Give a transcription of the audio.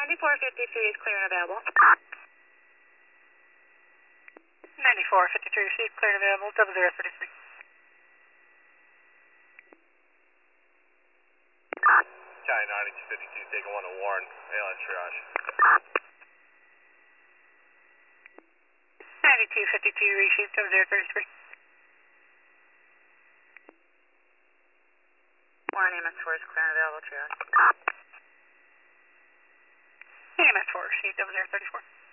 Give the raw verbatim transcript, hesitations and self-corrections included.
ninety-four fifty-three is clear and available. ninety-four fifty-three received, clear and available, double zero thirty-three. County ninety-two fifty-two, taking one to Warren, A L S triage. ninety-two fifty-two received, double zero thirty-three. Warren A M S four is clear and available, triage. A M S four received, double zero thirty-four.